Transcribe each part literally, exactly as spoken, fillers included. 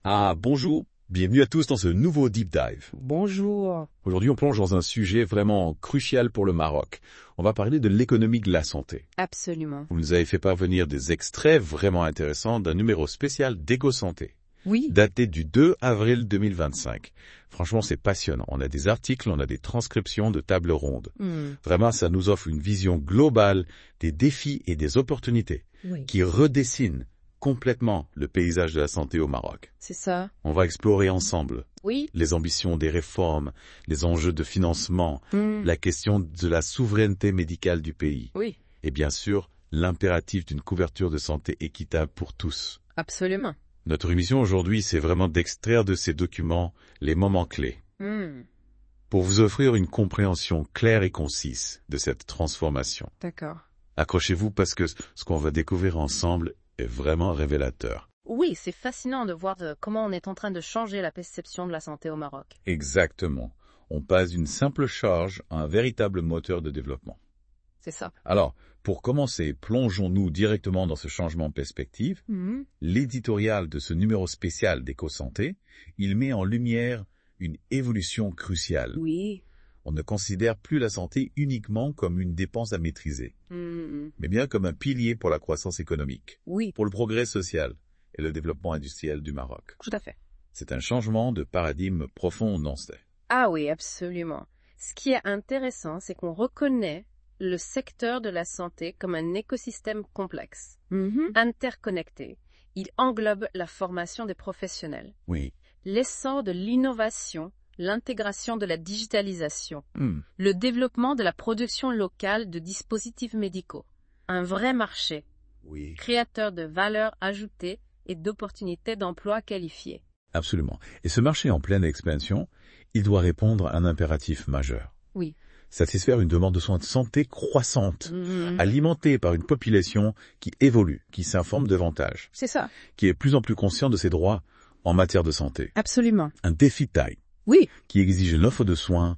Ah, bonjour, bienvenue à tous dans ce nouveau Deep Dive. Bonjour. Aujourd'hui, on plonge dans un sujet vraiment crucial pour le Maroc. On va parler de l'économie de la santé. Absolument. Vous nous avez fait parvenir des extraits vraiment intéressants d'un numéro spécial d'Éco-Santé, Oui. daté du deux avril deux mille vingt-cinq. Franchement, c'est passionnant. On a des articles, on a des transcriptions de tables rondes. Hmm. Vraiment, ça nous offre une vision globale des défis et des opportunités Oui. qui redessinent complètement le paysage de la santé au Maroc. C'est ça. On va explorer ensemble Oui. les ambitions des réformes, les enjeux de financement, Hmm. la question de la souveraineté médicale du pays Oui. et bien sûr l'impératif d'une couverture de santé équitable pour tous. Absolument. Notre mission aujourd'hui, c'est vraiment d'extraire de ces documents les moments clés Hmm. pour vous offrir une compréhension claire et concise de cette transformation. D'accord. Accrochez-vous parce que ce qu'on va découvrir ensemble est vraiment révélateur. Oui, c'est fascinant de voir de comment on est en train de changer la perception de la santé au Maroc. Exactement. On passe d'une simple charge à un véritable moteur de développement. C'est ça. Alors, pour commencer, plongeons-nous directement dans ce changement de perspective. Hmm. L'éditorial de ce numéro spécial d'Éco-Santé, il met en lumière une évolution cruciale. Oui. On ne considère plus la santé uniquement comme une dépense à maîtriser, Hmm. mais bien comme un pilier pour la croissance économique, Oui. pour le progrès social et le développement industriel du Maroc. Tout à fait. C'est un changement de paradigme profond, non c'est? Ah oui, absolument. Ce qui est intéressant, c'est qu'on reconnaît le secteur de la santé comme un écosystème complexe, interconnecté. Il englobe la formation des professionnels, Oui. l'essor de l'innovation, l'intégration de la digitalisation, Hmm. le développement de la production locale de dispositifs médicaux. Un vrai marché, Oui. créateur de valeur ajoutée et d'opportunités d'emploi qualifiées. Absolument. Et ce marché en pleine expansion, il doit répondre à un impératif majeur. Oui. Satisfaire une demande de soins de santé croissante, Mhm. alimentée par une population qui évolue, qui s'informe davantage, C'est ça. qui est plus en plus consciente de ses droits en matière de santé. Absolument. Un défi de taille Oui. qui exige une offre de soins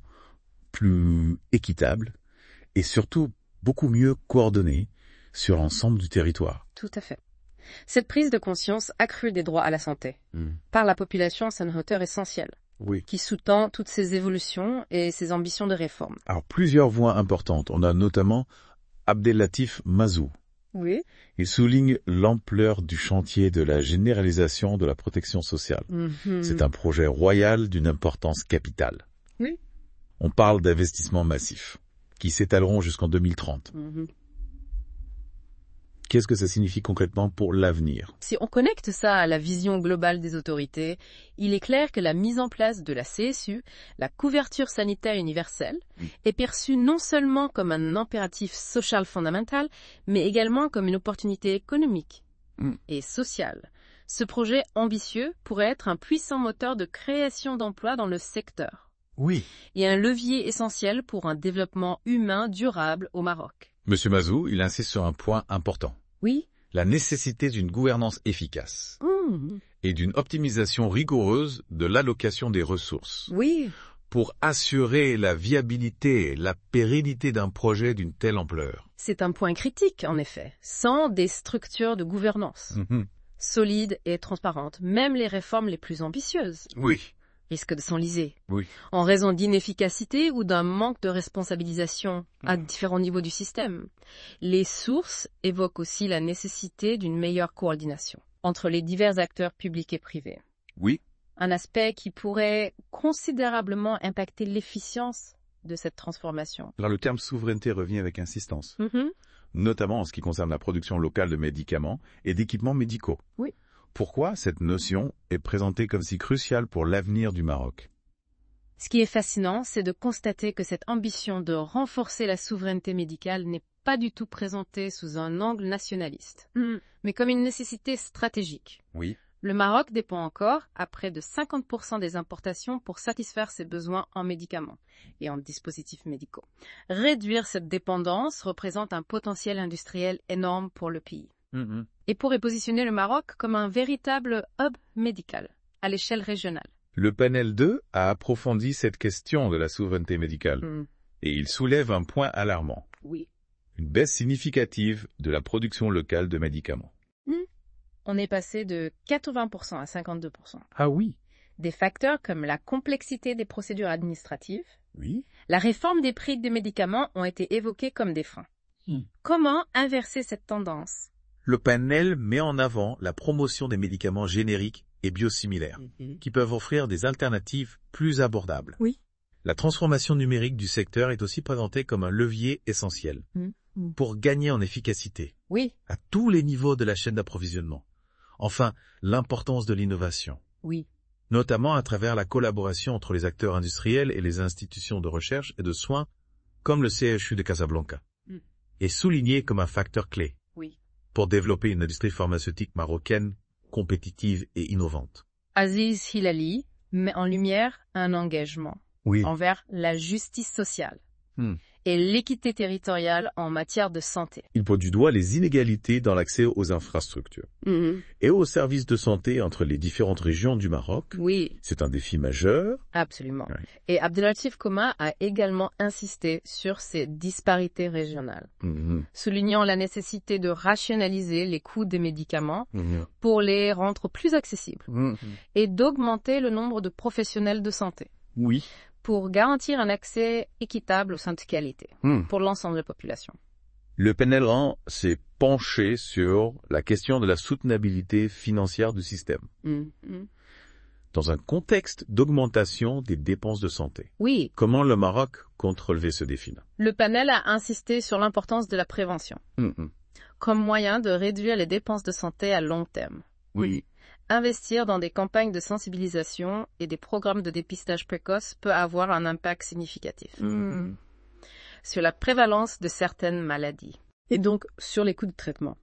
plus équitable et surtout beaucoup mieux coordonnée sur l'ensemble du territoire. Tout à fait. Cette prise de conscience accrue des droits à la santé Hmm. par la population, c'est un moteur essentiel Oui. qui sous-tend toutes ces évolutions et ces ambitions de réforme. Alors plusieurs voix importantes. On a notamment Abdellatif Mazou. Oui. Il souligne l'ampleur du chantier de la généralisation de la protection sociale. C'est un projet royal d'une importance capitale. Oui. On parle d'investissements massifs qui s'étaleront jusqu'en deux mille trente. Mhm. Qu'est-ce que ça signifie concrètement pour l'avenir? Si on connecte ça à la vision globale des autorités, il est clair que la mise en place de la C S U, la couverture sanitaire universelle, Mm. est perçue non seulement comme un impératif social fondamental, mais également comme une opportunité économique Mm. et sociale. Ce projet ambitieux pourrait être un puissant moteur de création d'emplois dans le secteur Oui. et un levier essentiel pour un développement humain durable au Maroc. Monsieur Mazou, il insiste sur un point important. Oui. La nécessité d'une gouvernance efficace Mmh. et d'une optimisation rigoureuse de l'allocation des ressources Oui. pour assurer la viabilité, la pérennité d'un projet d'une telle ampleur. C'est un point critique, en effet. Sans des structures de gouvernance Mhm. solides et transparentes, même les réformes les plus ambitieuses Oui. risquent de s'enliser, Oui. en raison d'inefficacité ou d'un manque de responsabilisation à différents niveaux du système. Les sources évoquent aussi la nécessité d'une meilleure coordination entre les divers acteurs publics et privés. Oui. Un aspect qui pourrait considérablement impacter l'efficience de cette transformation. Alors le terme souveraineté revient avec insistance, Mhm. notamment en ce qui concerne la production locale de médicaments et d'équipements médicaux. Oui. Pourquoi cette notion est présentée comme si cruciale pour l'avenir du Maroc? Ce qui est fascinant, c'est de constater que cette ambition de renforcer la souveraineté médicale n'est pas du tout présentée sous un angle nationaliste, mais comme une nécessité stratégique. Oui. Le Maroc dépend encore à près de cinquante pour cent des importations pour satisfaire ses besoins en médicaments et en dispositifs médicaux. Réduire cette dépendance représente un potentiel industriel énorme pour le pays Mhm. et pourrait positionner le Maroc comme un véritable hub médical à l'échelle régionale. Le panel deux a approfondi cette question de la souveraineté médicale Mm. et il soulève un point alarmant. Oui. Une baisse significative de la production locale de médicaments. Mm. on est passé de quatre-vingts pour cent à cinquante-deux pour cent. Ah oui. Des facteurs comme la complexité des procédures administratives, Oui. la réforme des prix des médicaments ont été évoqués comme des freins. Hmm. Comment inverser cette tendance? Le panel met en avant la promotion des médicaments génériques et biosimilaires, mm-hmm. qui peuvent offrir des alternatives plus abordables. Oui. La transformation numérique du secteur est aussi présentée comme un levier essentiel mm-hmm. pour gagner en efficacité. Oui. À tous les niveaux de la chaîne d'approvisionnement. Enfin, l'importance de l'innovation. Oui. Notamment à travers la collaboration entre les acteurs industriels et les institutions de recherche et de soins, comme le C H U de Casablanca, mm. est souligné comme un facteur clé. Oui. Pour développer une industrie pharmaceutique marocaine compétitive et innovante. Aziz Hilali met en lumière un engagement oui. envers la justice sociale hmm. et l'équité territoriale en matière de santé. Il pointe du doigt les inégalités dans l'accès aux infrastructures mm-hmm. et aux services de santé entre les différentes régions du Maroc. Oui. C'est un défi majeur. Absolument. Oui. Et Abdellatif Koma a également insisté sur ces disparités régionales, mm-hmm. soulignant la nécessité de rationaliser les coûts des médicaments mm-hmm. pour les rendre plus accessibles mm-hmm. et d'augmenter le nombre de professionnels de santé. Oui. Pour garantir un accès équitable aux soins de qualité mm. pour l'ensemble de la population. Le panel s'est penché sur la question de la soutenabilité financière du système. Mm. Mm. Dans un contexte d'augmentation des dépenses de santé. Oui. Comment le Maroc compte relever ce défi? Le panel a insisté sur l'importance de la prévention mm-hmm. comme moyen de réduire les dépenses de santé à long terme. Oui. Investir dans des campagnes de sensibilisation et des programmes de dépistage précoce peut avoir un impact significatif mmh. sur la prévalence de certaines maladies et donc sur les coûts de traitement.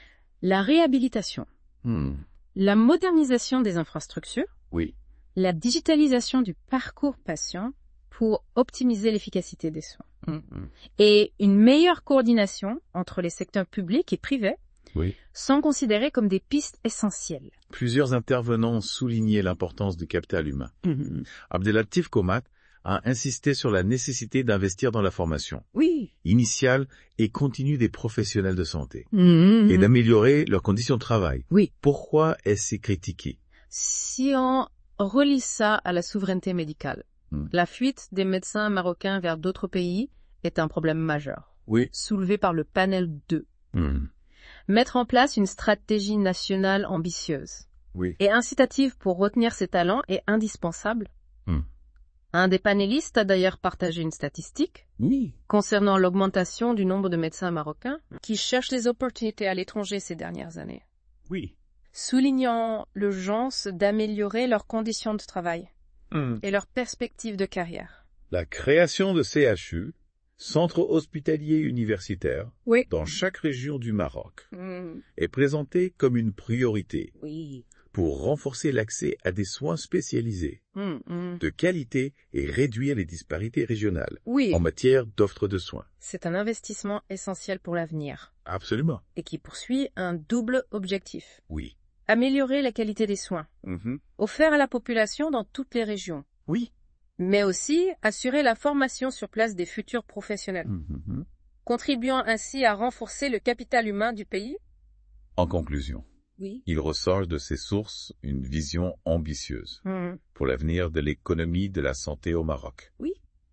La réhabilitation, mmh. la modernisation des infrastructures, oui. la digitalisation du parcours patient pour optimiser l'efficacité des soins mmh. et une meilleure coordination entre les secteurs publics et privés oui. sont considérés comme des pistes essentielles. Plusieurs intervenants ont souligné l'importance du capital humain. Mm-hmm. Abdellatif Koma a insisté sur la nécessité d'investir dans la formation oui. initiale et continue des professionnels de santé mm-hmm. et d'améliorer leurs conditions de travail. Oui. Pourquoi est-ce critiqué? Si on relie ça à la souveraineté médicale, mm. la fuite des médecins marocains vers d'autres pays est un problème majeur, oui. soulevé par le panel deux. Mm. Mettre en place une stratégie nationale ambitieuse oui. et incitative pour retenir ces talents est indispensable. Mm. Un des panélistes a d'ailleurs partagé une statistique oui. concernant l'augmentation du nombre de médecins marocains qui cherchent des opportunités à l'étranger ces dernières années. Oui. Soulignant l'urgence d'améliorer leurs conditions de travail mm. et leurs perspectives de carrière. La création de C H U, Centre hospitalier universitaire, oui. dans chaque région du Maroc, mm. est présenté comme une priorité oui. pour renforcer l'accès à des soins spécialisés, mm, mm. de qualité et réduire les disparités régionales oui. en matière d'offres de soins. C'est un investissement essentiel pour l'avenir. Absolument. Et qui poursuit un double objectif. Oui. Améliorer la qualité des soins, mm-hmm. offert à la population dans toutes les régions. Oui. Mais aussi assurer la formation sur place des futurs professionnels, mmh. contribuant ainsi à renforcer le capital humain du pays. En conclusion, oui. il ressort de ces sources une vision ambitieuse mmh. pour l'avenir de l'économie de la santé au Maroc. Oui.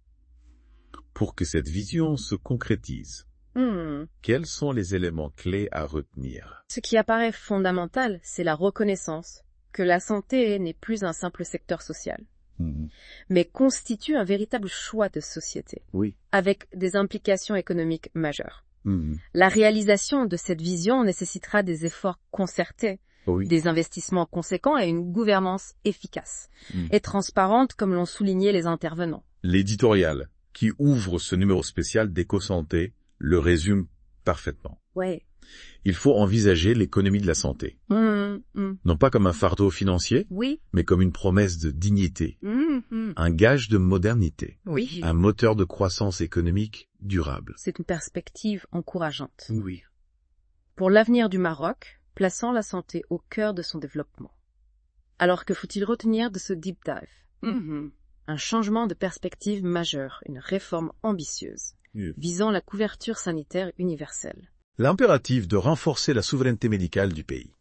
Pour que cette vision se concrétise, mmh. quels sont les éléments clés à retenir? Ce qui apparaît fondamental, c'est la reconnaissance que la santé n'est plus un simple secteur social. Mmh. mais constitue un véritable choix de société, oui. avec des implications économiques majeures. Mmh. La réalisation de cette vision nécessitera des efforts concertés, oui. des investissements conséquents et une gouvernance efficace mmh. et transparente, comme l'ont souligné les intervenants. L'éditorial, qui ouvre ce numéro spécial d'Éco-Santé, le résume parfaitement. Ouais. Il faut envisager l'économie de la santé. Mmh, mmh. Non pas comme un fardeau financier, oui. mais comme une promesse de dignité, mmh, mmh. un gage de modernité, oui. un moteur de croissance économique durable. C'est une perspective encourageante. Oui. Pour l'avenir du Maroc, plaçant la santé au cœur de son développement. Alors que faut-il retenir de ce deep dive? mmh. Un changement de perspective majeur, une réforme ambitieuse, oui. visant la couverture sanitaire universelle. L'impératif de renforcer la souveraineté médicale du pays.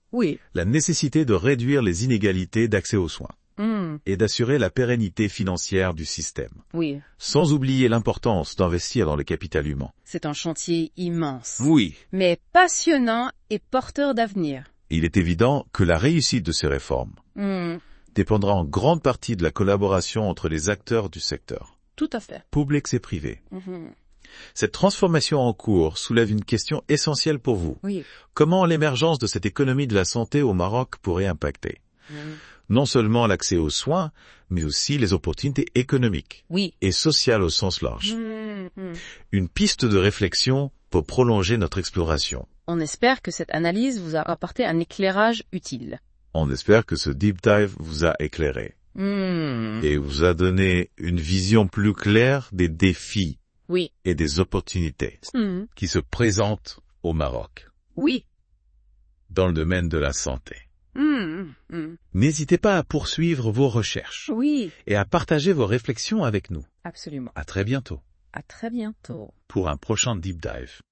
Oui. La nécessité de réduire les inégalités d'accès aux soins. Mm. Et d'assurer la pérennité financière du système. Oui. Sans oublier l'importance d'investir dans le capital humain. C'est un chantier immense. Oui. Mais passionnant et porteur d'avenir. Il est évident que la réussite de ces réformes mm. dépendra en grande partie de la collaboration entre les acteurs du secteur. Tout à fait. Publics et privés. Mm-hmm. Cette transformation en cours soulève une question essentielle pour vous. Oui. Comment l'émergence de cette économie de la santé au Maroc pourrait impacter mm. non seulement l'accès aux soins, mais aussi les opportunités économiques oui. et sociales au sens large. Mm-hmm. Une piste de réflexion pour prolonger notre exploration. On espère que cette analyse vous a apporté un éclairage utile. On espère que ce deep dive vous a éclairé mm. et vous a donné une vision plus claire des défis oui. et des opportunités mm. qui se présentent au Maroc. Oui. Dans le domaine de la santé. Mmh, mmh. N'hésitez pas à poursuivre vos recherches. Oui. Et à partager vos réflexions avec nous. Absolument. À très bientôt. À très bientôt. Pour un prochain Deep Dive.